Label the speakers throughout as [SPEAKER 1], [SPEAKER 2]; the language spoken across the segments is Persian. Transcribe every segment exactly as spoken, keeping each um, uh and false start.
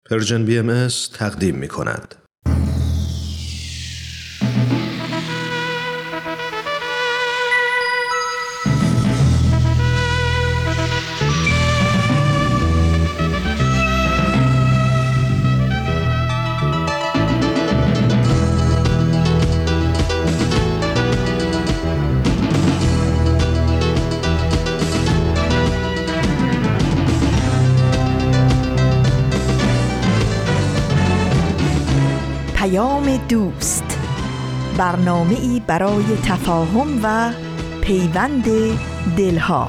[SPEAKER 1] پرژن بی ام اس تقدیم می کند.
[SPEAKER 2] دوست، برنامه‌ای برای تفاهم و پیوند دلها.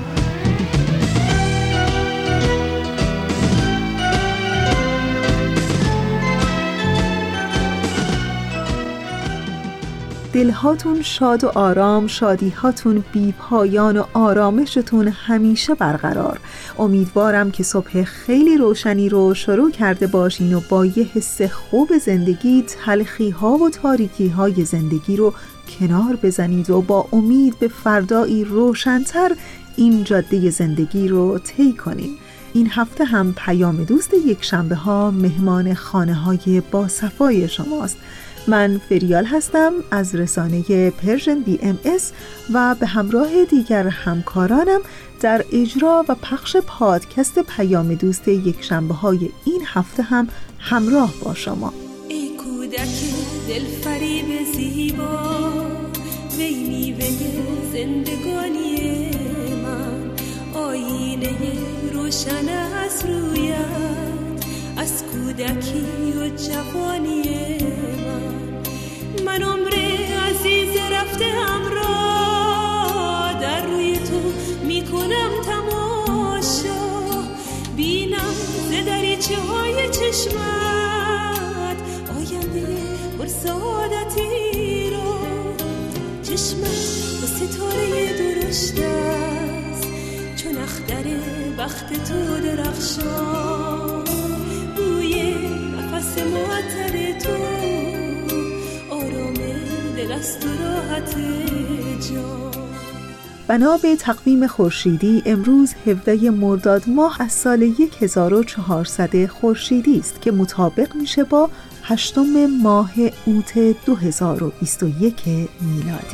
[SPEAKER 3] دلهاتون شاد و آرام، شادیهاتون بی پایان و آرامشتون همیشه برقرار. امیدوارم که صبح خیلی روشنی رو شروع کرده باشین و با یه حس خوب زندگی تلخی ها و تاریکی های زندگی رو کنار بزنید و با امید به فردایی روشن‌تر این جاده زندگی رو طی کنید. این هفته هم پیام دوست یک شنبه ها مهمان خانه های با صفای شماست. من فریال هستم از رسانه پرژن بی ام اس و به همراه دیگر همکارانم در اجرا و پخش پادکست پیام دوست یک شنبه های این هفته هم همراه با شما.
[SPEAKER 4] ای کودک دل فریب زیبا، وی میوه زندگانی من، آینه روشن از رویت، از کودکی و جوانی من. من عمر عزیز رفته همراه، در روی تو میکنم تماشا، بینم ز دریچه های چشمت آینده پر سعادتی رو. چشمت با ستاره درشت است، چون اختر بخت تو درخشان، بوی نفس معطر تو دلست و راحت جان.
[SPEAKER 3] بنا به تقویم خورشیدی امروز هفدهم مرداد ماه از سال هزار و چهارصد خورشیدی است که مطابق میشه با هشتم ماه اوت دو هزار و بیست و یک میلادی.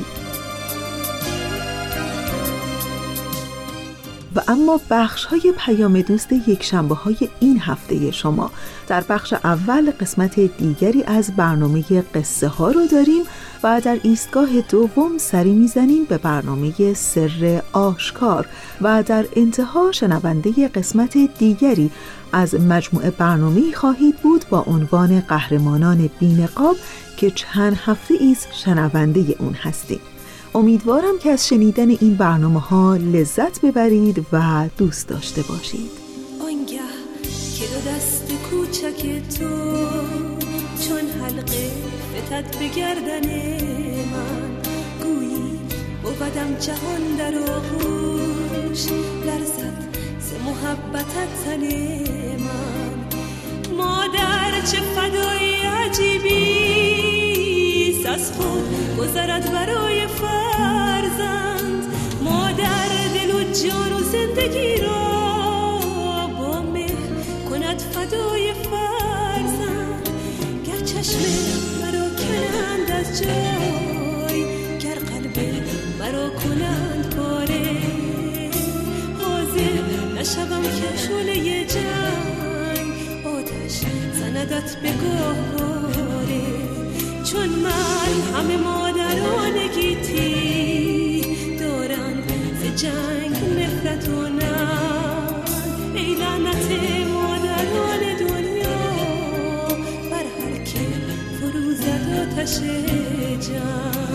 [SPEAKER 3] و اما بخش های پیام دوست یک شنبه های این هفته شما. در بخش اول قسمت دیگری از برنامه قصه ها رو داریم و در ایستگاه دوم سری میزنیم به برنامه سر آشکار و در انتها شنونده قسمت دیگری از مجموعه برنامه‌ای خواهید بود با عنوان قهرمانان بی‌نقاب که چند هفته ایست شنونده اون هستیم. امیدوارم که از شنیدن این برنامه ها لذت ببرید و دوست داشته باشید.
[SPEAKER 4] آنگه که دو دست کوچک تو چون حلقه فتد به گردن من، گویی بودم جهان در آغوش، لرزد ز محبتت تن من. مادر چه فدای عجیبی از خود گذرد برای فرزند، مادر دل و جان و زندگی را با مهر کند فدای فرزند. گر چشم مرا کنند از جای، گر قلب مرا کنند پاره، حاضر نشوم که شعله جنگ آتش زندت به گهواره. چون من همه مادران گیتی دارند ز جنگ نفرت و ننگ، ای لعنت مادران دنیا بر هر که فروزد آتش جنگ.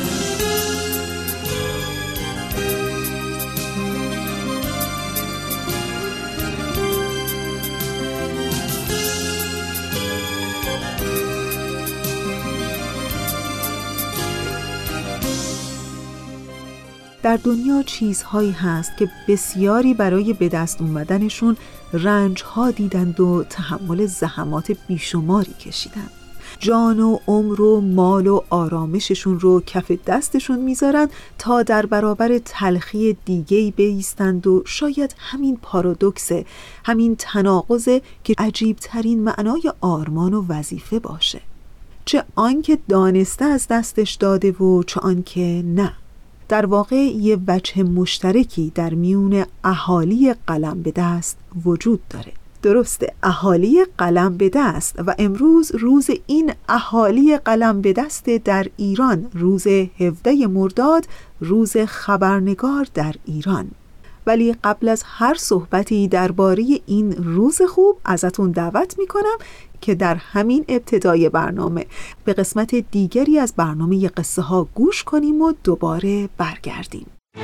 [SPEAKER 3] در دنیا چیزهایی هست که بسیاری برای به دست اومدنشون رنج‌ها دیدند و تحمل زحمات بیشماری کشیدند. جان و عمر و مال و آرامششون رو کف دستشون میذارن تا در برابر تلخی دیگه‌ای بایستند و شاید همین پارادوکسه، همین تناقضه که عجیبترین معنای آرمان و وظیفه باشه. چه آنکه دانسته از دستش داده و چه آنکه نه. در واقع یه وجه مشترکی در میون اهالی قلم به دست وجود داره. درسته، اهالی قلم به دست، و امروز روز این اهالی قلم به دست در ایران، روز هفدهم مرداد، روز خبرنگار در ایران. ولی قبل از هر صحبتی درباره این روز خوب ازتون دعوت میکنم که در همین ابتدای برنامه به قسمت دیگری از برنامه قصه ها گوش کنیم و دوباره برگردیم.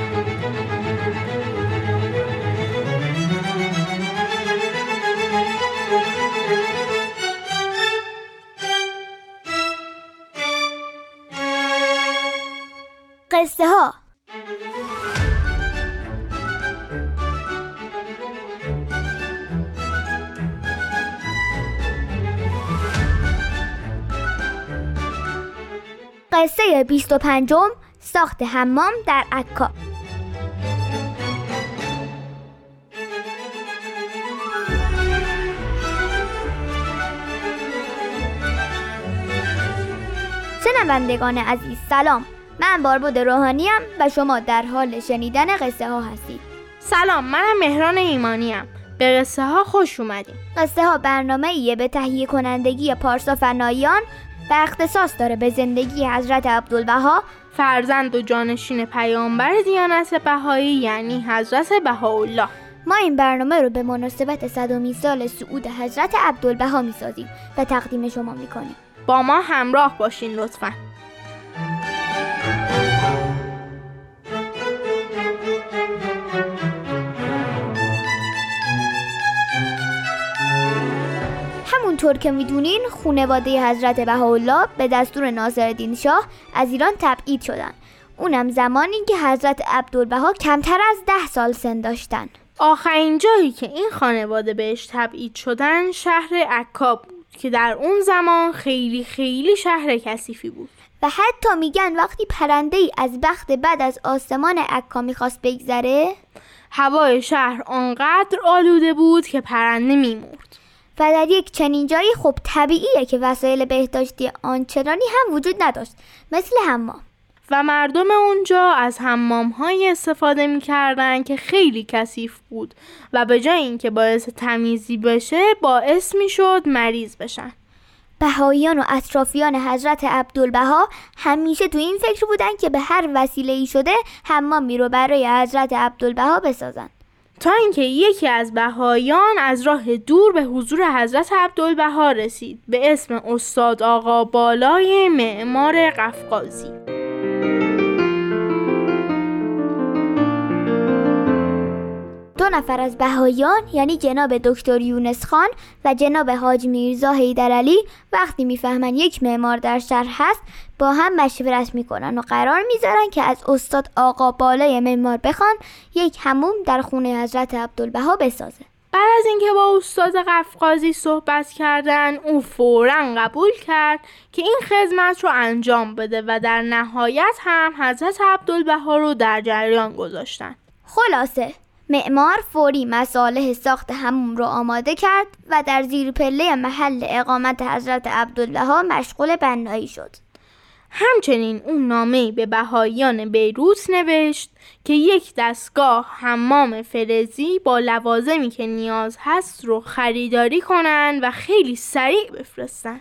[SPEAKER 5] قصه ها. قصه بیست و پنجم، ساخت حمام در عکا. شنوندگان عزیز سلام، من باربد روحانیم و شما در حال شنیدن قصه ها هستید.
[SPEAKER 6] سلام، منم مهران ایمانیم. به قصه ها خوش اومدیم.
[SPEAKER 5] قصه ها برنامه ایه به تهیه کنندگی پارسا فناییان و اختصاص داره به زندگی حضرت عبدالبها،
[SPEAKER 6] فرزند و جانشین پیامبر دیانت بهایی، یعنی حضرت بهاءالله.
[SPEAKER 5] ما این برنامه رو به مناسبت صدمین سال صعود حضرت عبدالبها میسازیم و تقدیم شما میکنیم.
[SPEAKER 6] با ما همراه باشین لطفاً.
[SPEAKER 5] همونطور که میدونین خانواده حضرت بهاءالله به دستور ناصرالدین شاه از ایران تبعید شدن، اونم زمانی که حضرت عبدالبها کمتر از ده سال سن داشتن.
[SPEAKER 6] آخرین جایی که این خانواده بهش تبعید شدن شهر عکا بود که در اون زمان خیلی خیلی شهر کثیفی بود
[SPEAKER 5] و حتی میگن وقتی پرنده‌ای از بخت بد از آسمان عکا میخواست بگذره،
[SPEAKER 6] هوای شهر آنقدر آلوده بود که پرنده میمرد.
[SPEAKER 5] و در یک چنین جایی خب طبیعیه که وسایل بهداشتی آنچنانی هم وجود نداشت، مثل حمام.
[SPEAKER 6] و مردم اونجا از حمام‌های استفاده می‌کردن که خیلی کثیف بود و به جای اینکه باعث تمیزی بشه باعث می‌شد مریض بشن.
[SPEAKER 5] بهائیان و اطرافیان حضرت عبدالبها همیشه تو این فکر بودن که به هر وسیله‌ای شده حمامی رو برای حضرت عبدالبها بسازن،
[SPEAKER 6] تا اینکه یکی از بهائیان از راه دور به حضور حضرت عبدالبها رسید به اسم استاد آقا بالای معمار قفقازی.
[SPEAKER 5] دو نفر از بهائیان یعنی جناب دکتر یونس خان و جناب حاج میرزا حیدرعلی وقتی میفهمن یک معمار در شهر هست با هم مشورت میکنن و قرار میذارن که از استاد آقا بالای معمار بخوان یک حموم در خونه حضرت عبدالبها بسازه.
[SPEAKER 6] بعد از اینکه با استاد قفقازی صحبت کردن، او فوراً قبول کرد که این خدمت رو انجام بده و در نهایت هم حضرت عبدالبها رو در جریان گذاشتن.
[SPEAKER 5] خلاصه معمار فوری مصالح ساخت حموم رو آماده کرد و در زیر پله محل اقامت حضرت عبدالبها مشغول بنایی شد.
[SPEAKER 6] همچنین اون نامه‌ای به بهائیان بیروت نوشت که یک دستگاه حمام فلزی با لوازمی که نیاز هست رو خریداری کنن و خیلی سریع بفرستن.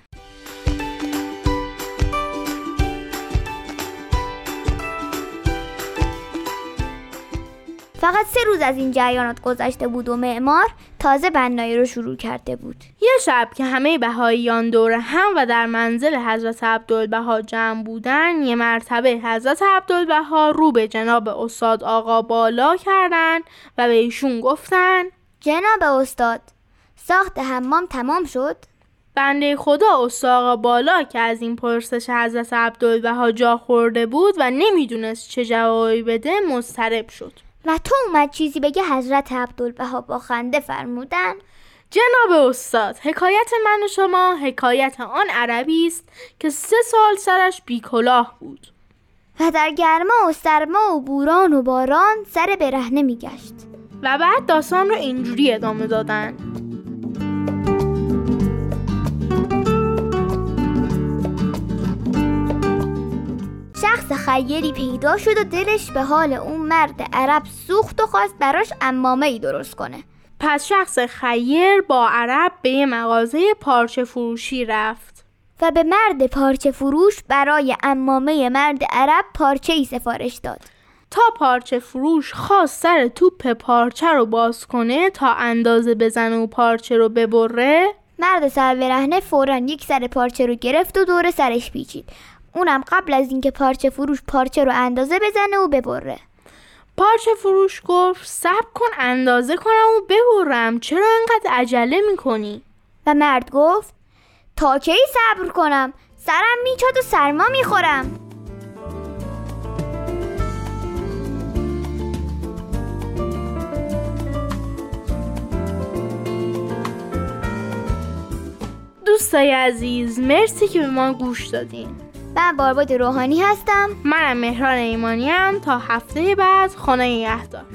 [SPEAKER 5] فقط سه روز از این جریانات گذشته بود و معمار تازه بنایی رو شروع کرده بود.
[SPEAKER 6] یه شب که همه بهائیان دور هم و در منزل حضرت عبدالبها جمع بودن، یه مرتبه حضرت عبدالبها رو به جناب استاد آقا بالا کردن و به ایشون گفتن:
[SPEAKER 5] جناب استاد، ساخت حمام تمام شد؟
[SPEAKER 6] بنده خدا استاد آقا بالا که از این پرسش حضرت عبدالبها جا خورده بود و نمیدونست چه جوابی بده مضطرب شد.
[SPEAKER 5] و تو اومد چیزی بگه حضرت عبدالبها با خنده فرمودن:
[SPEAKER 6] جناب استاد، حکایت من و شما حکایت آن عربی است که سه سال سرش بیکلاه بود
[SPEAKER 5] و در گرما و سرما و بوران و باران سر برهنه میگشت.
[SPEAKER 6] و بعد داستان رو اینجوری ادامه دادن.
[SPEAKER 5] شخص خیری پیدا شد و دلش به حال اون مرد عرب سوخت و خواست براش عمامه ای درست کنه.
[SPEAKER 6] پس شخص خیر با عرب به یه مغازه پارچه فروشی رفت
[SPEAKER 5] و به مرد پارچه فروش برای عمامه مرد عرب پارچه ای سفارش داد.
[SPEAKER 6] تا پارچه فروش خواست سر توپ پارچه رو باز کنه تا اندازه بزنه و پارچه رو ببره،
[SPEAKER 5] مرد سر برهنه فوراً یک سر پارچه رو گرفت و دور سرش پیچید. اونم قبل از اینکه پارچه فروش پارچه رو اندازه بزنه و ببره.
[SPEAKER 6] پارچه فروش گفت صبر کن اندازه کنم و ببرم، چرا اینقدر عجله میکنی؟
[SPEAKER 5] و مرد گفت تا کی صبر کنم؟ سرم میچاد و سرما میخورم.
[SPEAKER 6] دوستای عزیز، مرسی که به ما گوش دادین.
[SPEAKER 5] من بارباد روحانی هستم.
[SPEAKER 6] منم مهران ایمانیم. تا هفته بعد، خدا نگهدار.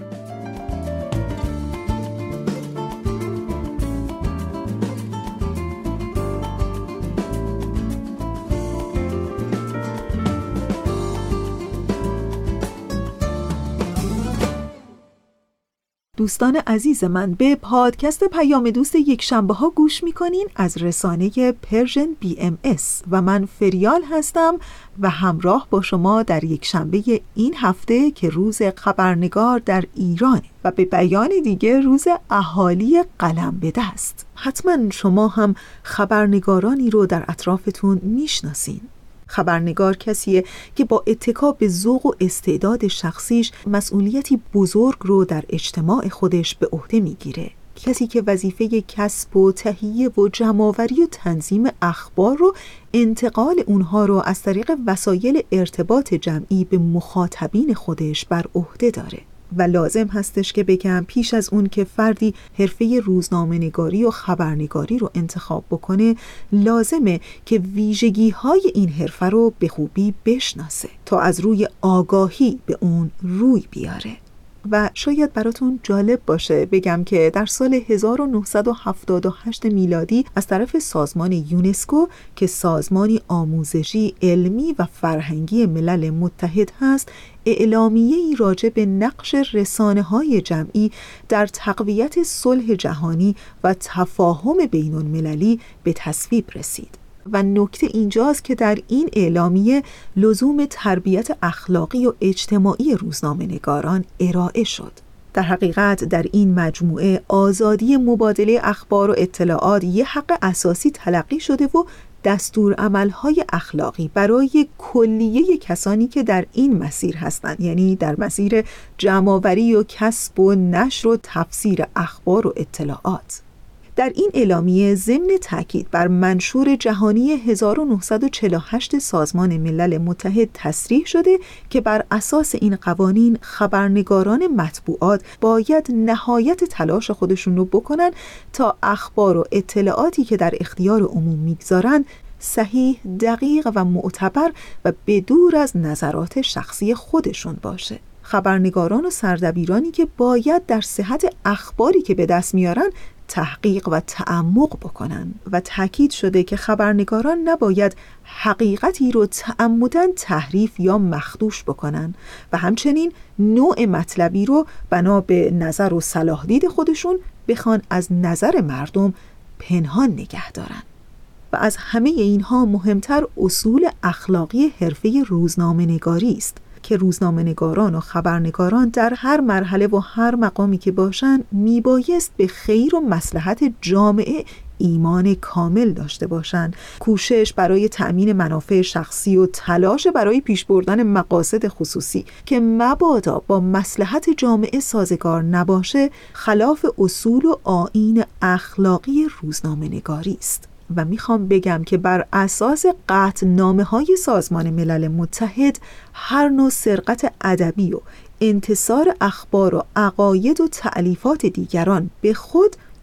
[SPEAKER 3] دوستان عزیز من، به پادکست پیام دوست یک شنبه ها گوش میکنین از رسانه پرژن بی ام اس و من فریال هستم و همراه با شما در یک شنبه این هفته که روز خبرنگار در ایران و به بیان دیگه روز اهالی قلم به دست. حتما شما هم خبرنگارانی رو در اطرافتون میشناسین. خبرنگار کسیه که با اتکا به ذوق و استعداد شخصیش مسئولیتی بزرگ رو در اجتماع خودش به عهده میگیره. کسی که وظیفه کسب و تهیه و جمع‌آوری و تنظیم اخبار رو، انتقال اونها رو از طریق وسایل ارتباط جمعی به مخاطبین خودش بر عهده داره. و لازم هستش که بگم پیش از اون که فردی حرفه روزنامه‌نگاری و خبرنگاری رو انتخاب بکنه، لازمه که ویژگی‌های این حرفه رو به خوبی بشناسه تا از روی آگاهی به اون روی بیاره. و شاید براتون جالب باشه بگم که در سال هزار و نهصد و هفتاد و هشت میلادی از طرف سازمان یونسکو که سازمانی آموزشی، علمی و فرهنگی ملل متحد هست، اعلامیه‌ای راجع به نقش رسانه‌های جمعی در تقویت صلح جهانی و تفاهم بین‌المللی به تصویب رسید. و نکته اینجاست که در این اعلامیه لزوم تربیت اخلاقی و اجتماعی روزنامه‌نگاران ارائه شد. در حقیقت در این مجموعه آزادی مبادله اخبار و اطلاعات یه حق اساسی تلقی شده و دستورالعمل‌های اخلاقی برای کلیه کسانی که در این مسیر هستند، یعنی در مسیر جمع‌آوری و کسب و نشر و تفسیر اخبار و اطلاعات. در این اعلامیه ضمن تاکید بر منشور جهانی هزار و نهصد و چهل و هشت سازمان ملل متحد تصریح شده که بر اساس این قوانین خبرنگاران مطبوعات باید نهایت تلاش خودشون رو بکنن تا اخبار و اطلاعاتی که در اختیار عموم میگذارن صحیح، دقیق و معتبر و بدور از نظرات شخصی خودشون باشه. خبرنگاران و سردبیرانی که باید در صحت اخباری که به دست میارن تحقیق و تعمق بکنن و تاکید شده که خبرنگاران نباید حقیقتی رو تعمداً تحریف یا مخدوش بکنن و همچنین نوع مطلبی رو بنا به نظر و صلاح دید خودشون بخوان از نظر مردم پنهان نگه دارن. و از همه اینها مهمتر اصول اخلاقی حرفه روزنامه‌نگاری است که روزنامه‌نگاران و خبرنگاران در هر مرحله و هر مقامی که باشن میبایست به خیر و مصلحت جامعه ایمان کامل داشته باشند، کوشش برای تأمین منافع شخصی و تلاش برای پیش بردن مقاصد خصوصی که مبادا با مصلحت جامعه سازگار نباشه خلاف اصول و آیین اخلاقی روزنامه‌نگاری است. و میخوام بگم که بر اساس قطعنامه‌های سازمان ملل متحد هر نوع سرقت ادبی و انتشار اخبار و عقاید و تألیفات دیگران به خود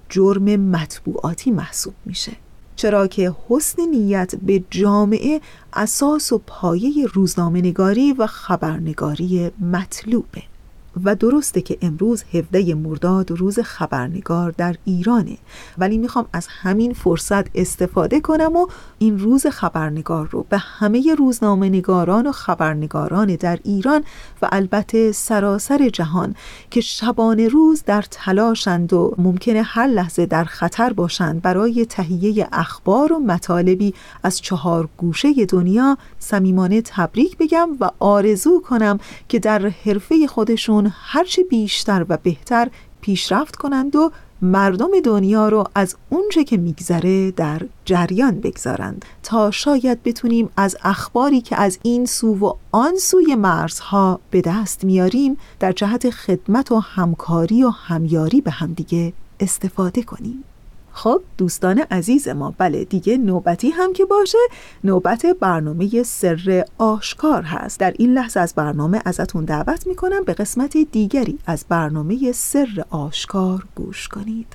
[SPEAKER 3] جرم مطبوعاتی محسوب میشه، چرا که حسن نیت به جامعه اساس و پایه روزنامه‌نگاری و خبرنگاری مطلوبه. و درسته که امروز هفدهم مرداد روز خبرنگار در ایرانه، ولی میخوام از همین فرصت استفاده کنم و این روز خبرنگار رو به همه روزنامه‌نگاران و خبرنگاران در ایران و البته سراسر جهان که شبانه روز در تلاشند و ممکنه هر لحظه در خطر باشند برای تهیه اخبار و مطالبی از چهار گوشه دنیا صمیمانه تبریک بگم و آرزو کنم که در حرفه خودشون هرچی بیشتر و بهتر پیشرفت کنند و مردم دنیا رو از اونچه که میگذره در جریان بگذارند تا شاید بتونیم از اخباری که از این سو و آن سوی مرزها به دست میاریم در جهت خدمت و همکاری و همیاری به همدیگه استفاده کنیم. خب دوستان عزیز ما، بله دیگه نوبتی هم که باشه، نوبت برنامه سر آشکار هست. در این لحظه از برنامه ازتون دعوت میکنم به قسمت دیگری از برنامه سر آشکار گوش کنید.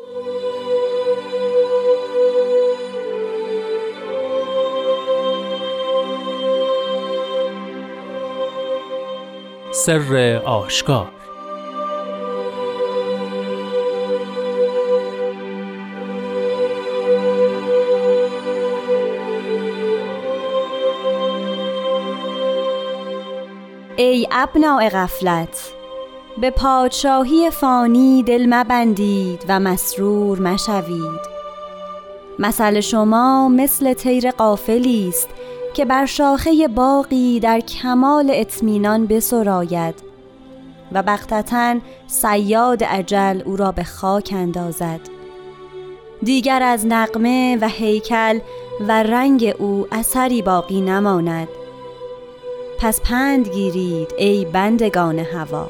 [SPEAKER 7] سر آشکار.
[SPEAKER 8] ای ابناء غفلت، به پادشاهی فانی دل مبندید و مسرور مشوید. مثل شما مثل طیر غافلی است که بر شاخه باغی در کمال اطمینان بسراید و بغتةً صیاد اجل او را به خاک اندازد. دیگر از نغمه و هیکل و رنگ او اثری باقی نماند. پس پند گیرید ای بندگان هوا.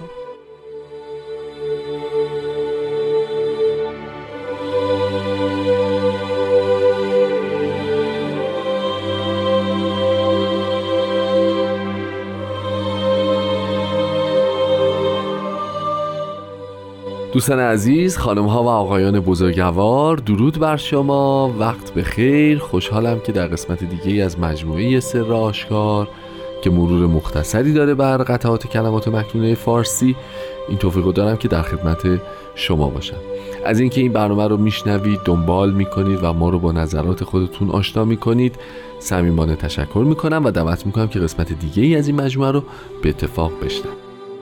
[SPEAKER 9] دوستان عزیز، خانم ها و آقایان بزرگوار، درود بر شما، وقت بخیر. خوشحالم که در قسمت دیگه از مجموعه سر آشکار که مرور مختصری داره بر قطعات کلمات مکنونه فارسی، این توفیقو دارم که در خدمت شما باشم. از اینکه این برنامه رو میشنوید، دنبال میکنید و ما رو با نظرات خودتون آشنا میکنید صمیمانه تشکر میکنم و دعوت میکنم که قسمت دیگه ای از این مجموعه رو به اتفاق بشنوید.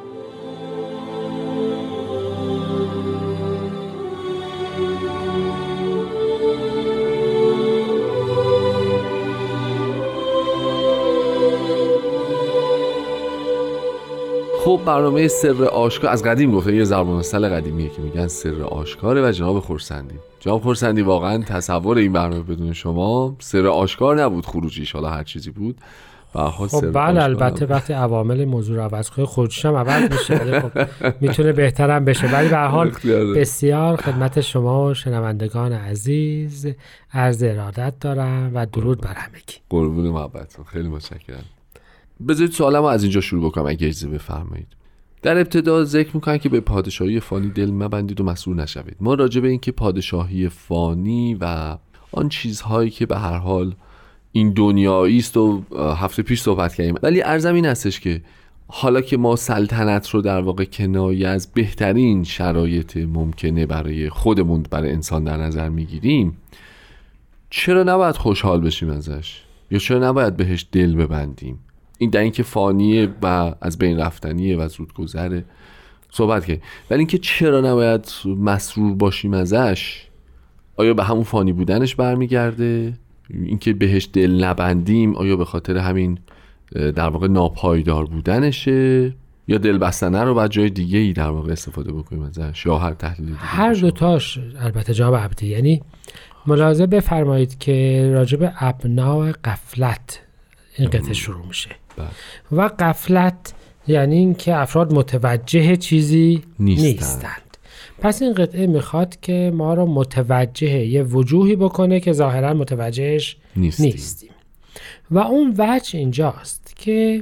[SPEAKER 9] خب برنامه سر آشکار از قدیم گفته، یه ضرب المثل قدیمیه که میگن سر آشکاره و جناب خورسندی. جناب خورسندی واقعا تصور این برنامه بدون شما سر آشکار نبود، خروجیش حالا هر چیزی بود.
[SPEAKER 10] خب بله البته وقتی عوامل موضوع رو عوض کنه خروجیش هم عوض میشه، خب میتونه بهترم بشه، ولی به هر حال بسیار خدمت شما شنوندگان عزیز عرض ارادت دارم و درود بر همگی.
[SPEAKER 9] قربون محبتتون، خیلی متشکرم. بذارید سوالمو از اینجا شروع بکنم اگه اجازه بفرمایید. در ابتدا ذکر میکنن که به پادشاهی فانی دل مبندید و مسرور نشوید. ما راجع به این که پادشاهی فانی و آن چیزهایی که به هر حال این دنیایی است و هفته پیش صحبت کردیم، ولی عرضم این هستش که حالا که ما سلطنت رو در واقع کنایه از بهترین شرایط ممکنه برای خودمون، برای انسان در نظر میگیریم، چرا نباید خوشحال بشیم ازش؟ یا چرا نباید بهش دل ببندیم؟ این در این که فانیه و از بین رفتنیه و زود گذره صحبت که، ولی این که چرا نباید مسرور باشیم ازش؟ آیا به همون فانی بودنش برمیگرده؟ این که بهش دل نبندیم آیا به خاطر همین در واقع ناپایدار بودنشه؟ یا دل بستنه رو بعد جای دیگه ای در واقع استفاده بکنیم ازش؟ یا هر تحلیل دیگه؟ هر
[SPEAKER 10] دوتاش البته جناب عبدی. یعنی ملاحظه بفرمایید که راجع به ابناء غفلت این قطعه شروع میشه بله. و غفلت یعنی این که افراد متوجه چیزی نیستند. نیستند. پس این قطعه میخواد که ما رو متوجه یه وجوهی بکنه که ظاهرا متوجهش نیستیم. نیستیم و اون وجه اینجاست که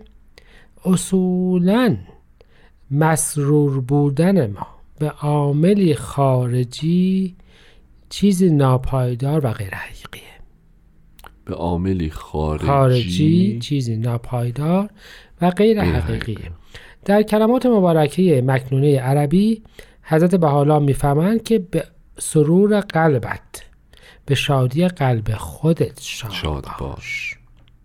[SPEAKER 10] اصولاً مسرور بودن ما به عاملی خارجی چیزی ناپایدار و غیر حقیقیه.
[SPEAKER 9] به عاملی خارجی
[SPEAKER 10] خارجی چیزی ناپایدار و غیر حقیقیه. در کلمات مبارکه مکنونه عربی حضرت بهاءالله میفهمند که به سرور قلبت، به شادی قلب خودت شاد, شاد باش, باش.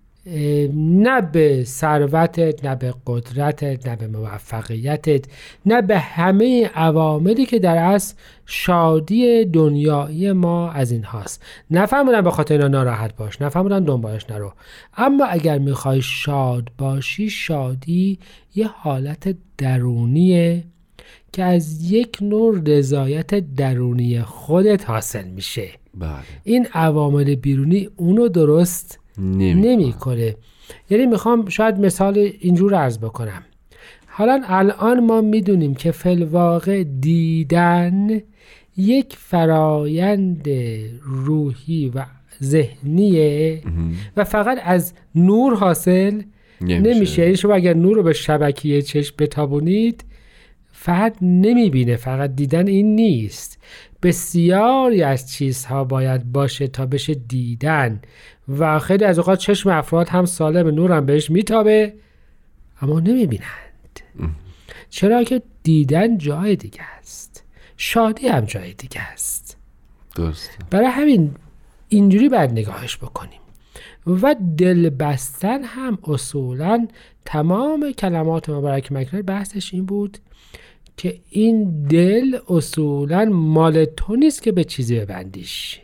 [SPEAKER 10] نه به ثروتت، نه به قدرتت، نه به موفقیتت، نه به همه عواملی که در اصل شادی دنیایی ما از این هاست. نفهمونن به خاطر اینا ناراحت باش، نفهمونن دنبالش نرو. اما اگر میخوای شاد باشی، شادی یه حالت درونیه که از یک نوع رضایت درونی خودت حاصل میشه.
[SPEAKER 9] بله.
[SPEAKER 10] این عوامل بیرونی اونو درست نمی کنه. یعنی میخوام شاید مثال اینجور عرض بکنم. حالا الان ما میدونیم که فی‌الواقع دیدن یک فرایند روحی و ذهنیه و فقط از نور حاصل نمیشه, نمیشه. یعنی شما اگر نور رو به شبکیه چشم بتابونید فرد نمیبینه. فقط دیدن این نیست، بسیاری از چیزها باید باشه تا بشه دیدن و خیلی از اوقات چشم افراد هم سالم، نور هم بهش میتابه اما نمیبینند. چرا که دیدن جای دیگه است، شادی هم جای دیگه است.
[SPEAKER 9] درسته.
[SPEAKER 10] برای همین اینجوری باید نگاهش بکنیم. و دل بستن هم اصولا تمام کلمات مبارک مکنون بحثش این بود که این دل اصولا مال تو نیست که به چیزی ببندیش.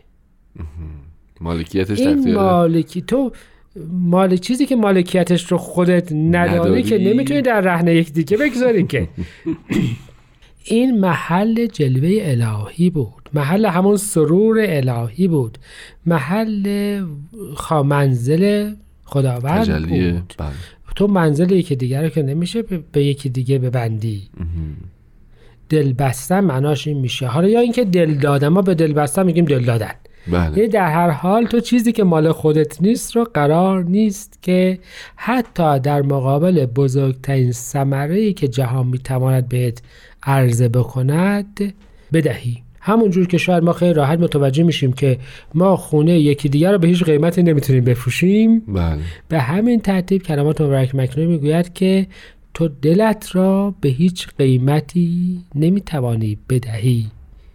[SPEAKER 9] مالکیتش
[SPEAKER 10] این مالکی تو مال چیزی که مالکیتش رو خودت نداری, نداری. که نمیتونی در رهن یک دیگه بگذاری که این محل جلوه الهی بود، محل همون سرور الهی بود، محل منزل خداوند بود.
[SPEAKER 9] بله.
[SPEAKER 10] تو منزل یکی دیگه رو که نمیشه به یکی دیگه ببندی. دل بستن معناش این میشه. حالا یا اینکه دل دادن، ما به دل بستن میگیم دل دادن.
[SPEAKER 9] بله.
[SPEAKER 10] یعنی در هر حال تو چیزی که مال خودت نیست رو قرار نیست که حتی در مقابل بزرگترین ثمره‌ای که جهان میتواند بهت عرضه بکند بدهی. همونجور که شاید ما خیلی راحت متوجه میشیم که ما خونه یکی دیگر رو به هیچ قیمتی نمیتونیم بفروشیم.
[SPEAKER 9] بله.
[SPEAKER 10] به همین ترتیب کلمات مبارک مکنون میگوید که تو دلت را به هیچ قیمتی نمیتوانی بدهی.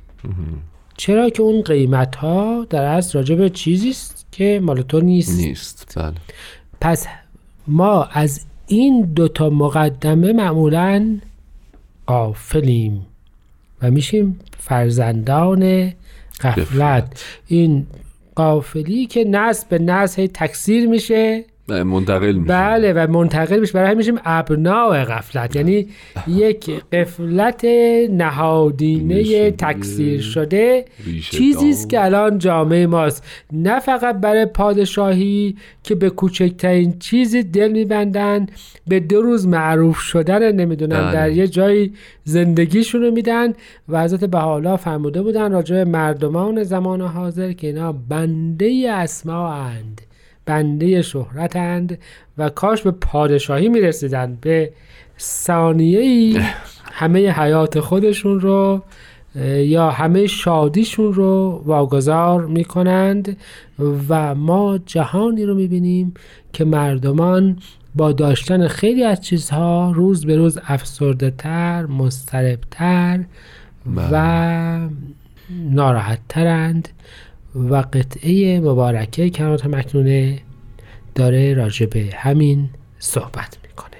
[SPEAKER 10] چرا که اون قیمت ها در اصل راجع به چیزی است که مال تو نیست.
[SPEAKER 9] نیست. بله.
[SPEAKER 10] پس ما از این دوتا مقدمه معمولاً غافلیم و میشیم فرزندان غفلت. این غافلی که نسل به نسل تکثیر میشه،
[SPEAKER 9] منتقل میشه.
[SPEAKER 10] بله و منتقل میشه. برای همین میشیم ابناء غفلت، یعنی یک غفلت نهادینه تکثیر شده. چیزی است که الان جامعه ماست، نه فقط برای پادشاهی که به کوچکترین چیزی دل میبندن، به دو روز معروف شدن نمیدونن در یه جایی زندگیشون رو میدن. و حضرت بهاءالله فرموده بودن راجع به مردمان زمان حاضر که اینا بنده اسما اند، بنده شهرتند و کاش به پادشاهی میرسیدن، به ثانیه‌ای همه حیات خودشون رو یا همه شادیشون رو واگذار میکنند. و ما جهانی رو میبینیم که مردمان با داشتن خیلی از چیزها روز به روز افسرده تر، مضطرب تر و ناراحت ترند. و قطعه مبارکه کلمات مکنونه داره راجع به همین صحبت میکنه.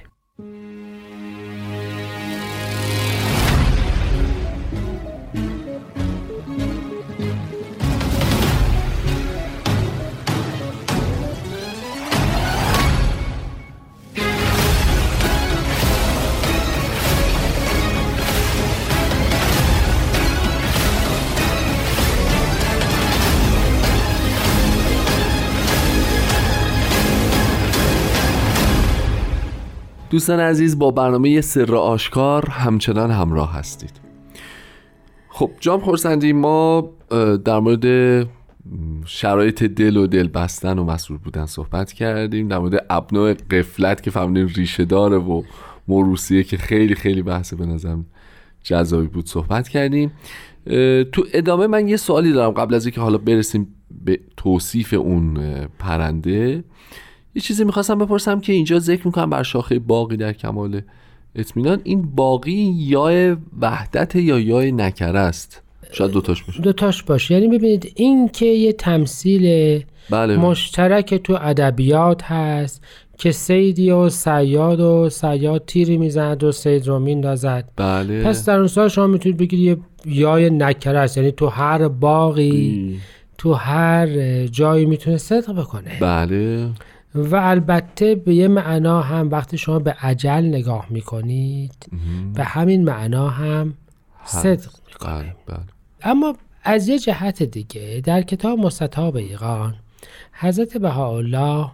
[SPEAKER 9] دوستان عزیز، با برنامه سر آشکار همچنان همراه هستید. خب جام خورسندی، ما در مورد شرایط دل و دل بستن و مسرور بودن صحبت کردیم، در مورد ابناء غفلت که فهمیدیم ریشه داره و موروثیه که خیلی خیلی بحث به نظرم جذابی بود صحبت کردیم. تو ادامه من یه سوالی دارم قبل از اینکه حالا برسیم به توصیف اون پرنده. یه چیزی میخواستم بپرسم که اینجا ذکر میکنم بر شاخه باقی در کمال اطمینان. این باقی یا وحدت یا یا نکره است؟ شاید دوتاش باشه. دوتاش باشه.
[SPEAKER 10] یعنی ببینید این که یه تمثیل بله مشترک تو ادبیات هست که صیدی و صیاد و صیاد تیری میزند و صید رو میندازد.
[SPEAKER 9] بله.
[SPEAKER 10] پس در اون سال شما میتونید بگید یه یای نکره است، یعنی تو هر باقی ای. تو هر جایی میتونه صدق بکنه.
[SPEAKER 9] بله.
[SPEAKER 10] و البته به یه معنا هم وقتی شما به اجل نگاه میکنید به همین معنا هم صدق میکنه.
[SPEAKER 9] بله. بله.
[SPEAKER 10] اما از یه جهت دیگه در کتاب مستطاب ایقان حضرت بهاءالله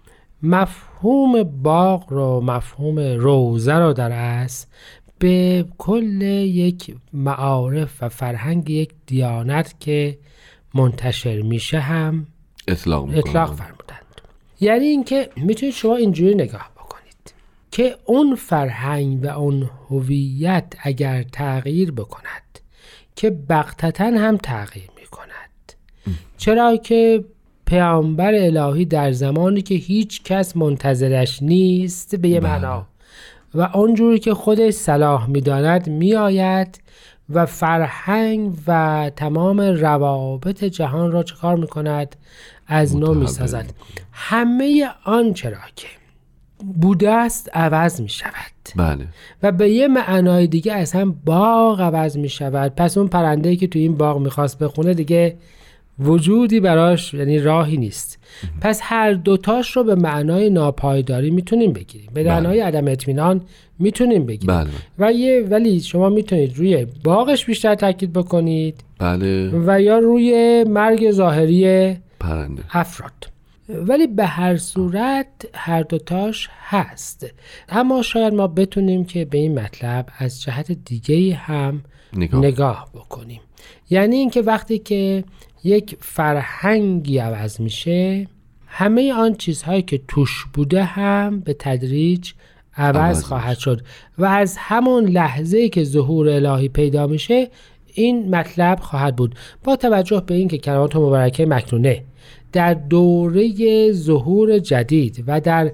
[SPEAKER 10] مفهوم باغ رو، مفهوم روزه رو در اصل به کل یک معارف و فرهنگ یک دیانت که منتشر میشه هم
[SPEAKER 9] اطلاق,
[SPEAKER 10] اطلاق فرمودند. یعنی اینکه میتونید شما اینجوری نگاه بکنید که اون فرهنگ و اون هویت اگر تغییر بکند که بغتتاً هم تغییر میکند، چرا که پیامبر الهی در زمانی که هیچ کس منتظرش نیست به یه معنا و اونجوری که خودش صلاح میداند میآید و فرهنگ و تمام روابط جهان را چه کار میکند؟ از نو میسازد. همه آن چرا که بوده است عوض می شود.
[SPEAKER 9] بله.
[SPEAKER 10] و به یه معنای دیگه اصلا باغ عوض می شود. پس اون پرنده‌ای که تو این باغ میخواست بخونه دیگه وجودی براش، یعنی راهی نیست. پس هر دوتاش رو به معنای ناپایداری میتونیم بگیریم، به معنای عدم اطمینان میتونیم بگیریم.
[SPEAKER 9] بله.
[SPEAKER 10] و یه ولی شما میتونید روی باغش بیشتر تاکید بکنید.
[SPEAKER 9] بله.
[SPEAKER 10] و یا روی مرگ ظاهری
[SPEAKER 9] پرنده
[SPEAKER 10] افراد. ولی به هر صورت هر دوتاش هست. اما شاید ما بتونیم که به این مطلب از جهت دیگه هم نگاه, نگاه بکنیم. یعنی اینکه وقتی که یک فرهنگی عوض میشه همه آن چیزهایی که توش بوده هم به تدریج عوض, عوض خواهد شد و از همون لحظه‌ای که ظهور الهی پیدا میشه این مطلب خواهد بود. با توجه به اینکه کلمات مبارکه مکنونه در دوره ظهور جدید و در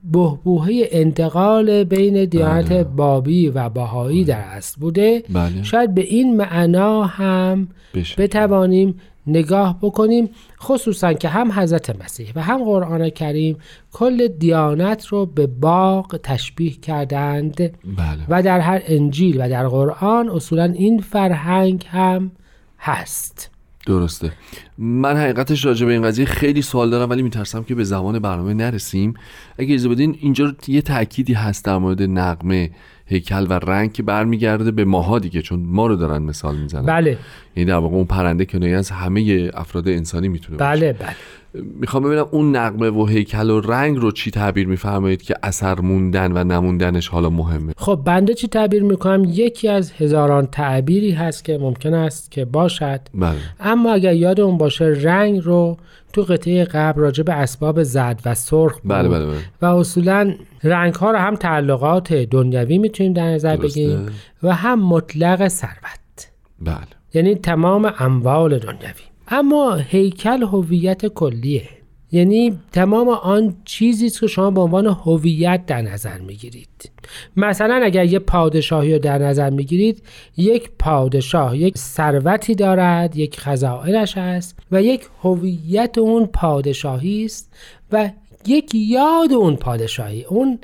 [SPEAKER 10] بحبوحه انتقال بین دیانت بله. بابی و بهایی در اصل بوده،
[SPEAKER 9] بله.
[SPEAKER 10] شاید به این معنا هم بشه. بتوانیم نگاه بکنیم، خصوصا که هم حضرت مسیح و هم قرآن کریم کل دیانت رو به باغ تشبیه کردند.
[SPEAKER 9] بله.
[SPEAKER 10] و در هر انجیل و در قرآن اصولا این فرهنگ هم هست.
[SPEAKER 9] درسته. من حقیقتش راجع به این قضیه خیلی سوال دارم ولی میترسم که به زمان برنامه نرسیم. اگه اجازه بدین اینجا یه تأکیدی هست در مورد نغمه، هیکل و رنگ که برمیگرده به ماها دیگه، چون ما رو دارن مثال میزنن.
[SPEAKER 10] بله.
[SPEAKER 9] یعنی در واقع اون پرنده کنایه از همه افراد انسانی میتونه باشه.
[SPEAKER 10] بله بله.
[SPEAKER 9] میخوام ببینم اون نغمه و هیکل و رنگ رو چی تعبیر میفرمایید که اثر موندن و نموندنش حالا مهمه؟
[SPEAKER 10] خب بنده چی تعبیر میکنم؟ یکی از هزاران تعبیری هست که ممکن است که باشد.
[SPEAKER 9] بله.
[SPEAKER 10] اما اگر یادمون باشه رنگ رو تو قطعه قبل راجع به اسباب زرد و سرخ بود.
[SPEAKER 9] بله بله بله.
[SPEAKER 10] و اصولا رنگ ها رو هم تعلقات دنیوی میتونیم در نظر بگیریم و هم مطلق ثروت.
[SPEAKER 9] بله.
[SPEAKER 10] یعنی تمام اموال دنیوی. اما هیکل هویت کلیه، یعنی تمام آن چیزی که شما به عنوان هویت در نظر میگیرید. مثلا اگر یک پادشاهی رو در نظر میگیرید، یک پادشاه یک ثروتی دارد، یک خزائنش هست و یک هویت اون پادشاهی است و یک یاد اون پادشاهی، اون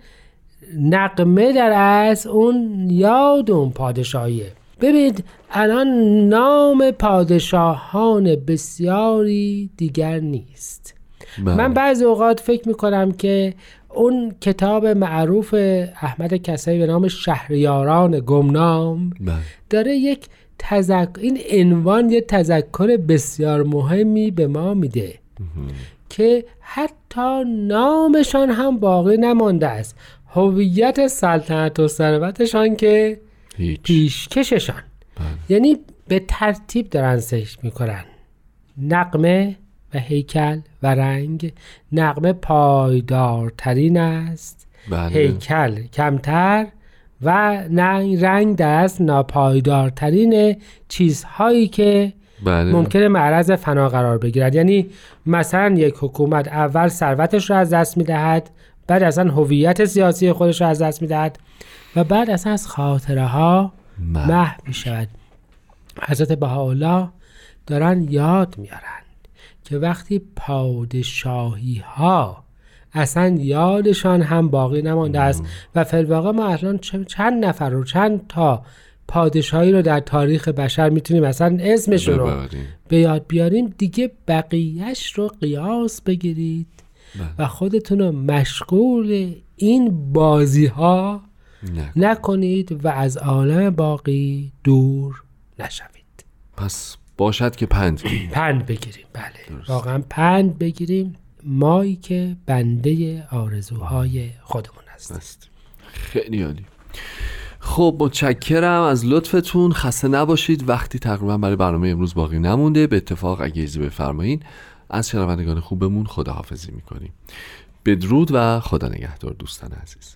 [SPEAKER 10] نغمه در اصل اون یاد اون پادشاهیه. ببینید الان نام پادشاهان بسیاری دیگر نیست. بله. من بعضی اوقات فکر میکنم که اون کتاب معروف احمد کسایی به نام شهریاران گمنام
[SPEAKER 9] بله.
[SPEAKER 10] داره یک تذکر، این عنوان یک تذکر بسیار مهمی به ما میده که حتی نامشان هم باقی نمانده است، هویت سلطنت و ثروتشان که پیشکششان.
[SPEAKER 9] بله.
[SPEAKER 10] یعنی به ترتیب دارن ذکر میکنن. نغمه و هیکل و رنگ. نغمه پایدارترین است.
[SPEAKER 9] بله.
[SPEAKER 10] هیکل کمتر و رنگ رنگ در از ناپایدارترین چیزهایی که بله. ممکنه معرض فنا قرار بگیرد. یعنی مثلا یک حکومت اول ثروتش رو از دست میدهد، بعد اصلا هویت سیاسی خودش رو از دست میدهد و بعد اصلا از خاطره ها محو میشود. حضرت بهاءالله دارن یاد میارن که وقتی پادشاهی ها اصلا یادشان هم باقی نمانده است و فی الواقع ما اصلا چند نفر رو چند تا پادشاهی رو در تاریخ بشر میتونیم اصلا اسمشون رو به یاد بیاریم، دیگه بقیهش رو قیاس بگیرید و خودتون رو مشغول این بازی ها نکنید و از عالم باقی دور نشوید.
[SPEAKER 9] پس باشد که پند بگیریم.
[SPEAKER 10] پند بگیریم، بله واقعا پند بگیریم، مایی که بنده آرزوهای خودمون هست.
[SPEAKER 9] خیلی عالی. خب متشکرم از لطفتون، خسته نباشید. وقتی تقریبا برای برنامه امروز باقی نمونده. به اتفاق اگه اجازه بفرمایین از شنوندگان خوبمون خداحافظی میکنیم. بدرود و خدا نگهدار دوستان عزیز.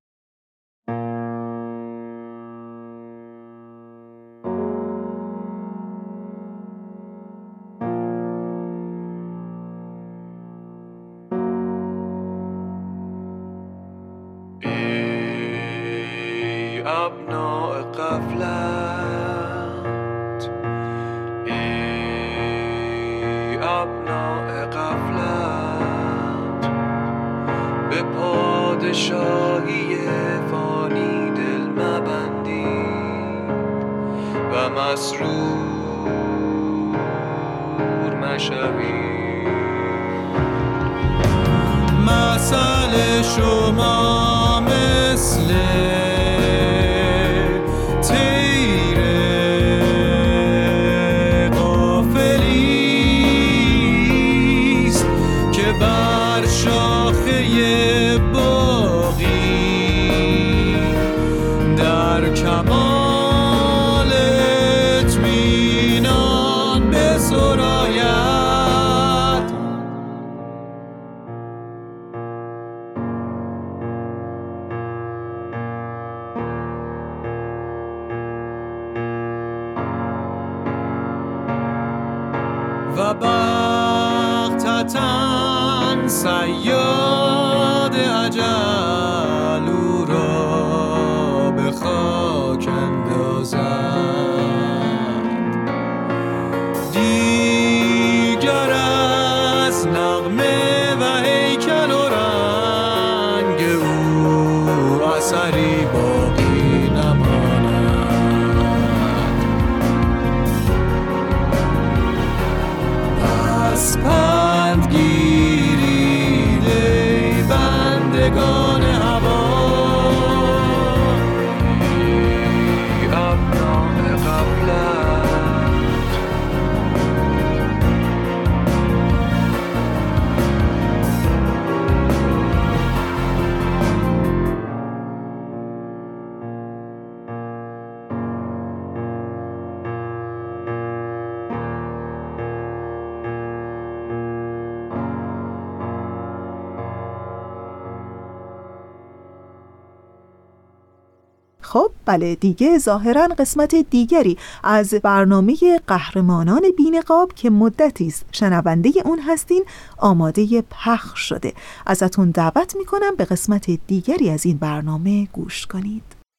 [SPEAKER 11] ابناء غفلت، ای ابناء غفلت، به پادشاهی فانی دل مبندید و مسرور مشوید. مثل شما مثل و بغتتاً صیاد اجل او را به خاک اندازد. دیگر از نغمه و هیکل و رنگ او اثری باقی نماند. پس پند گیرید ای بندگان هوا، ای ابناء غفلت.
[SPEAKER 3] خب بله دیگه ظاهراً قسمت دیگری از برنامه قهرمانان بی‌نقاب که مدتی است شنونده اون هستین آماده پخش شده. ازتون دعوت میکنم به قسمت دیگری از این برنامه گوش کنید.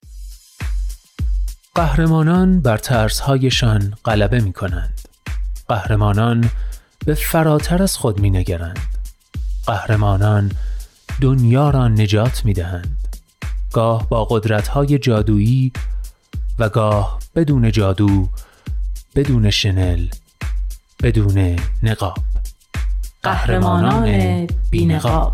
[SPEAKER 7] قهرمانان بر ترس‌هایشان غلبه میکنند. قهرمانان به فراتر از خود مینگرند. قهرمانان دنیا را نجات میدهند. گاه با قدرت‌های جادویی و گاه بدون جادو، بدون شنل، بدون نقاب. قهرمانان بی‌نقاب.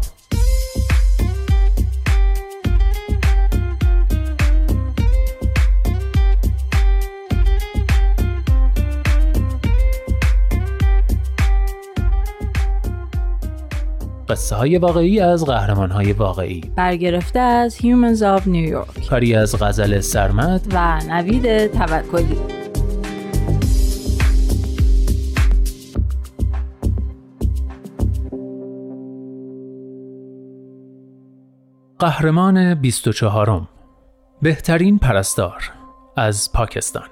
[SPEAKER 7] قصه های واقعی از قهرمان های واقعی،
[SPEAKER 12] برگرفته از Humans of New York،
[SPEAKER 7] کاری از غزل سرمد
[SPEAKER 12] و نوید توکلی.
[SPEAKER 7] قهرمان بیست و چهارم، بهترین پرستار از پاکستان.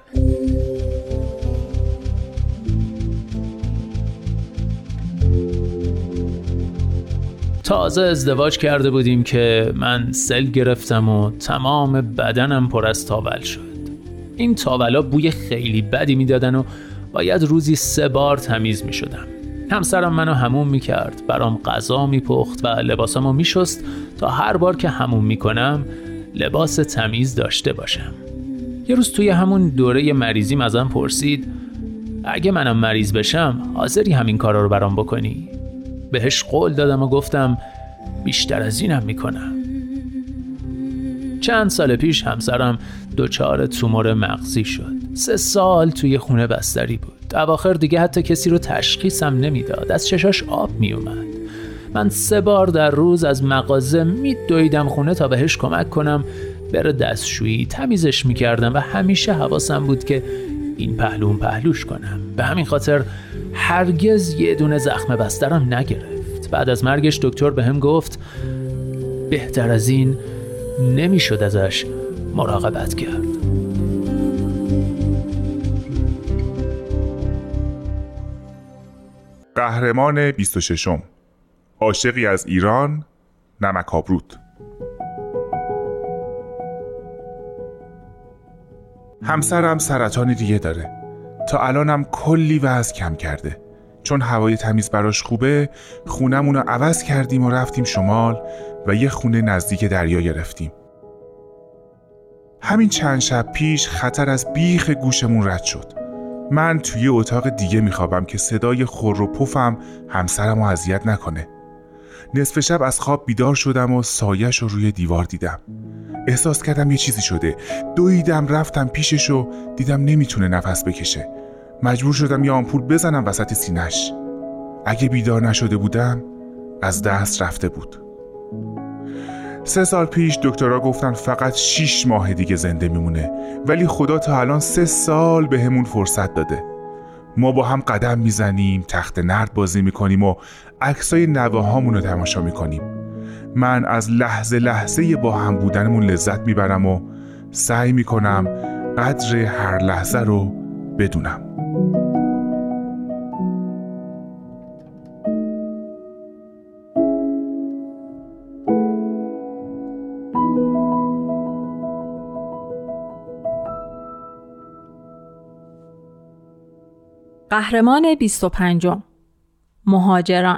[SPEAKER 7] تازه ازدواج کرده بودیم که من سل گرفتم و تمام بدنم پر از تاول شد. این تاولا بوی خیلی بدی میدادن و باید روزی سه بار تمیز می شدم. همسرم منو حموم می کرد، برام غذا می پخت و لباسامو می شست تا هر بار که حموم می کنم لباس تمیز داشته باشم. یه روز توی همون دوره مریضیم ازم پرسید اگه منم مریض بشم حاضری همین کارا رو برام بکنی؟ بهش قول دادم و گفتم بیشتر از اینم می کنم. چند سال پیش همسرم دچار تومور مغزی شد. سه سال توی خونه بستری بود. اواخر دیگه حتی کسی رو تشخیصم نمیداد. از چشاش آب می اومد. من سه بار در روز از مغازه می دویدم خونه تا بهش کمک کنم بره دستشویی. تمیزش می کردم و همیشه حواسم بود که این پهلوم پهلوش کنم. به همین خاطر هرگز یه دونه زخم بسترم نگرفت. بعد از مرگش دکتر بهم گفت بهتر از این نمیشد ازش مراقبت کرد.
[SPEAKER 13] قهرمان بیست و ششم، عاشقی از ایران، نمک آبرود. همسرم سرطان ریه داره. تا الانم کلی وزن کم کرده. چون هوای تمیز براش خوبه، خونمون رو عوض کردیم و رفتیم شمال و یه خونه نزدیک دریا گرفتیم. همین چند شب پیش خطر از بیخ گوشمون رد شد. من توی اتاق دیگه میخوابم که صدای خور و پفم همسرمو اذیت نکنه. نصف شب از خواب بیدار شدم و سایه‌ش رو روی دیوار دیدم. احساس کردم یه چیزی شده. دویدم رفتم پیشش و دیدم نمیتونه نفس بکشه. مجبور شدم یه آمپول بزنم وسط سینه‌ش. اگه بیدار نشده بودم از دست رفته بود. سه سال پیش دکترها گفتن فقط شیش ماه دیگه زنده میمونه، ولی خدا تا الان سه سال به همون فرصت داده. ما با هم قدم میزنیم، تخت نرد بازی میکنیم و عکسای نوه‌هامون رو تماشا میکنیم. من از لحظه لحظه با هم بودنمون لذت میبرم و سعی میکنم قدر هر لحظه رو بدونم.
[SPEAKER 12] قهرمان بیست و پنجم، مهاجران.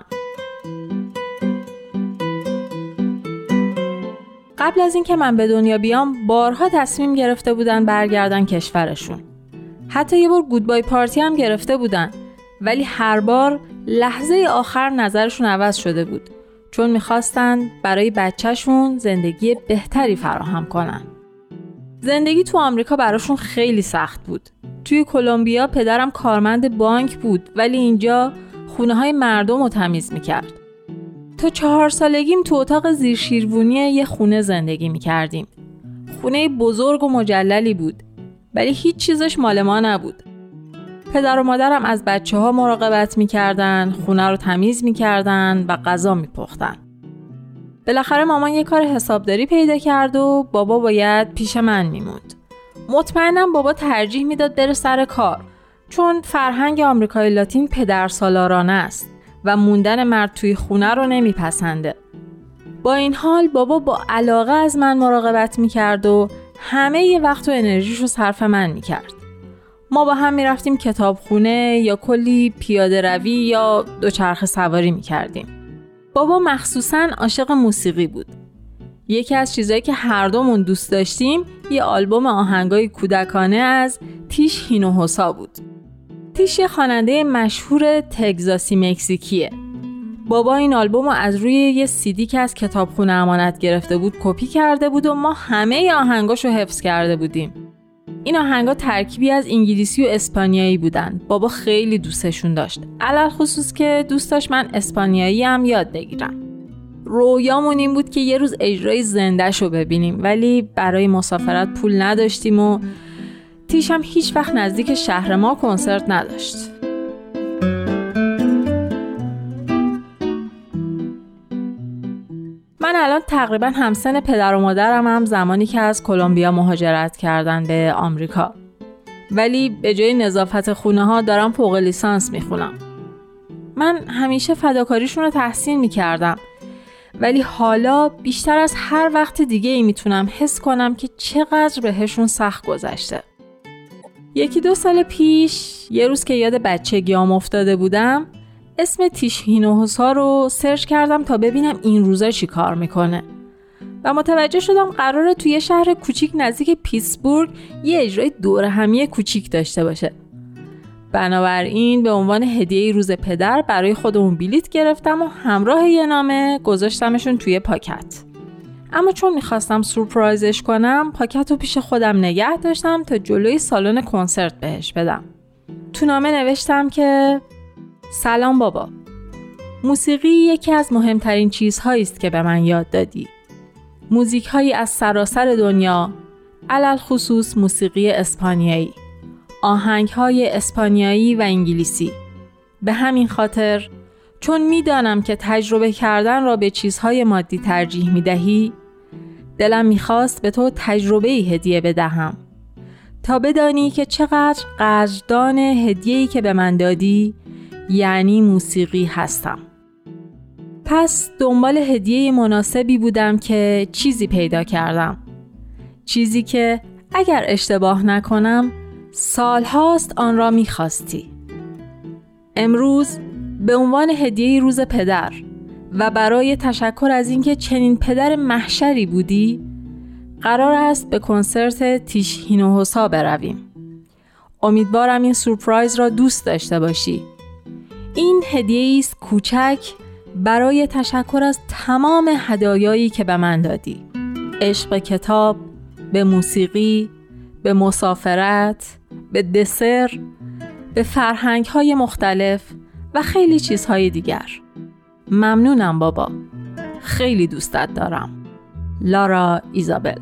[SPEAKER 12] قبل از این که من به دنیا بیام بارها تصمیم گرفته بودن برگردن کشورشون. حتی یه بار گودبای پارتی هم گرفته بودن، ولی هر بار لحظه آخر نظرشون عوض شده بود، چون میخواستن برای بچهشون زندگی بهتری فراهم کنن. زندگی تو آمریکا براشون خیلی سخت بود. توی کلمبیا پدرم کارمند بانک بود، ولی اینجا خونه های مردم رو تمیز میکرد. تا چهار سالگیم تو اتاق زیر شیروانی یه خونه زندگی میکردیم. خونه بزرگ و مجللی بود، ولی هیچ چیزش مال ما نبود. پدر و مادرم از بچه ها مراقبت میکردن، خونه رو تمیز میکردن و غذا میپختن. بالاخره مامان یه کار حسابداری پیدا کرد و بابا باید پیش من میموند. مطمئنم بابا ترجیح میداد بره سر کار، چون فرهنگ آمریکای لاتین پدرسالارانه است و موندن مرد توی خونه رو نمیپسنده. با این حال بابا با علاقه از من مراقبت میکرد و همه ی وقت و انرژیش رو صرف من میکرد. ما با هم میرفتیم کتابخونه یا کلی پیاده روی یا دوچرخه سواری میکردیم. بابا مخصوصاً عاشق موسیقی بود. یکی از چیزایی که هر دومون دوست داشتیم یه آلبوم آهنگای کودکانه از تیش هینوهوسا بود. تیش یه خواننده مشهور تگزاسی مکزیکیه. بابا این آلبوم رو از روی یه سیدی که از کتابخونه امانت گرفته بود کپی کرده بود و ما همه آهنگاشو حفظ کرده بودیم. این آهنگا ترکیبی از انگلیسی و اسپانیایی بودن. بابا خیلی دوستشون داشت. علل خصوص که دوست داشت من اسپانیایی هم یاد بگیرم. رویامون این بود که یه روز اجرای زنده‌شو ببینیم، ولی برای مسافرت پول نداشتیم و تیشم هیچ وقت نزدیک شهر ما کنسرت نداشت. من الان تقریبا همسن پدر و مادرم هم زمانی که از کلمبیا مهاجرت کردن به آمریکا. ولی به جای نظافت خونه ها دارم فوق لیسانس میخونم. من همیشه فداکاریشون رو تحسین میکردم، ولی حالا بیشتر از هر وقت دیگه ای میتونم حس کنم که چقدر بهشون سخت گذشته. یکی دو سال پیش یه روز که یاد بچگیام افتاده بودم، اسم تیش هینوحسا رو سرچ کردم تا ببینم این روزا چی کار میکنه و متوجه شدم قراره توی شهر کوچیک نزدیک پیتسبورگ یه اجرای دوره همی کوچیک داشته باشه. بنابراین به عنوان هدیه روز پدر برای خودمون بلیت گرفتم و همراه یه نامه گذاشتمشون توی پاکت. اما چون میخواستم سورپرایزش کنم، پاکت رو پیش خودم نگه داشتم تا جلوی سالن کنسرت بهش بدم. تو نامه نوشتم که سلام بابا، موسیقی یکی از مهمترین چیزهایی است که به من یاد دادی. موزیک هایی از سراسر دنیا، علل خصوص موسیقی اسپانیایی، آهنگ های اسپانیایی و انگلیسی. به همین خاطر چون میدانم که تجربه کردن را به چیزهای مادی ترجیح میدهی، دلم میخواست به تو تجربه‌ای هدیه بدهم تا بدانی که چقدر قدردان هدیه‌ای که به من دادی، یعنی موسیقی هستم. پس دنبال هدیه مناسبی بودم که چیزی پیدا کردم. چیزی که اگر اشتباه نکنم سالهاست آن را میخواستی. امروز به عنوان هدیه روز پدر و برای تشکر از اینکه چنین پدر محشری بودی، قرار است به کنسرت تیش هینوحسا برویم. امیدوارم این سورپرایز را دوست داشته باشی. این هدیه است کوچک برای تشکر از تمام هدایایی که به من دادی. عشق به کتاب، به موسیقی، به مسافرت، به دسر، به فرهنگ‌های مختلف و خیلی چیزهای دیگر. ممنونم بابا. خیلی دوستت دارم. لارا ایزابل.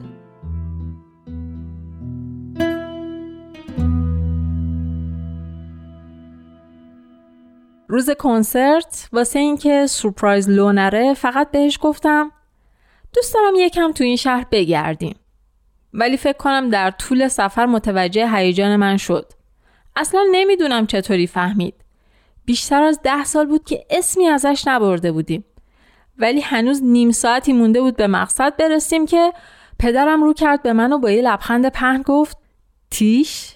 [SPEAKER 12] روز کنسرت واسه این که سورپرایز لو نره فقط بهش گفتم دوست دارم یکم تو این شهر بگردیم. ولی فکر کنم در طول سفر متوجه هیجان من شد. اصلا نمیدونم چطوری فهمید. بیشتر از ده سال بود که اسمی ازش نبرده بودیم. ولی هنوز نیم ساعتی مونده بود به مقصد برسیم که پدرم رو کرد به من و با یه لبخند پهن گفت تیش؟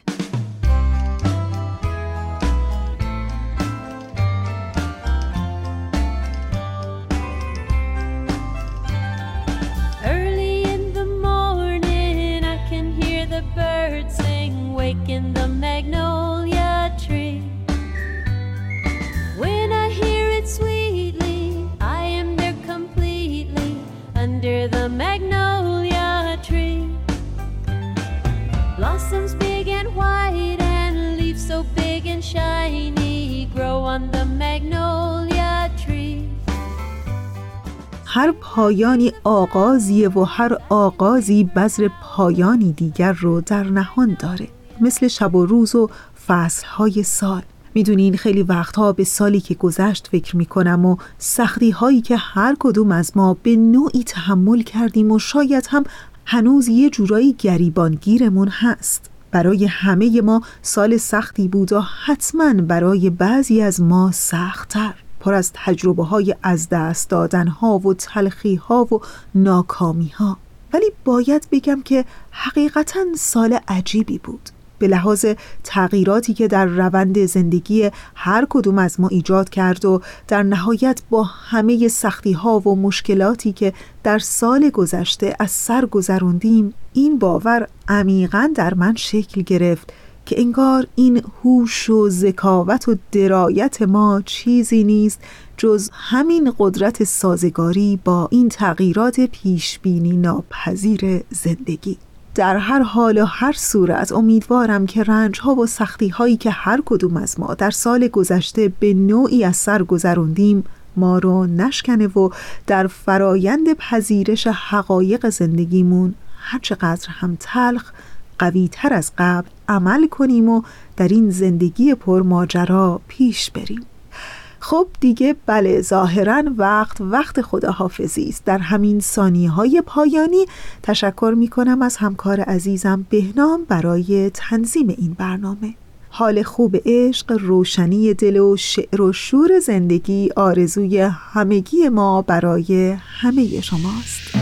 [SPEAKER 4] In the magnolia tree, when I hear it sweetly, I am there completely under the magnolia tree. Blossoms big and white and leaves so big and shiny grow on the magnolia tree.
[SPEAKER 3] هر پایانی آغازیه و هر آغازی بذر پایانی دیگر رو در نهان داره، مثل شب و روز و فصلهای سال. میدونین خیلی وقتها به سالی که گذشت فکر میکنم و سختی هایی که هر کدوم از ما به نوعی تحمل کردیم و شاید هم هنوز یه جورایی گریبانگیرمون هست. برای همه ما سال سختی بود و حتما برای بعضی از ما سخت‌تر، پر از تجربه های از دست دادن ها و تلخی ها و ناکامی ها. ولی باید بگم که حقیقتاً سال عجیبی بود، به لحاظ تغییراتی که در روند زندگی هر کدوم از ما ایجاد کرد و در نهایت با همه سختی ها و مشکلاتی که در سال گذشته از سر گذروندیم، این باور عمیقاً در من شکل گرفت که انگار این هوش و ذکاوت و درایت ما چیزی نیست جز همین قدرت سازگاری با این تغییرات پیشبینی ناپذیر زندگی. در هر حال و هر صورت امیدوارم که رنج‌ها و سختی‌هایی که هر کدوم از ما در سال گذشته به نوعی از سر گذروندیم ما رو نشکنه و در فرایند پذیرش حقایق زندگیمون هرچقدر هم تلخ قوی تر از قبل عمل کنیم و در این زندگی پر ماجرا پیش بریم. خب دیگه بله، ظاهراً وقت وقت خداحافظی است. در همین ثانیه‌های پایانی تشکر می‌کنم از همکار عزیزم بهنام برای تنظیم این برنامه. حال خوب عشق، روشنی دل و شعر و شور زندگی آرزوی همگی ما برای همه شماست.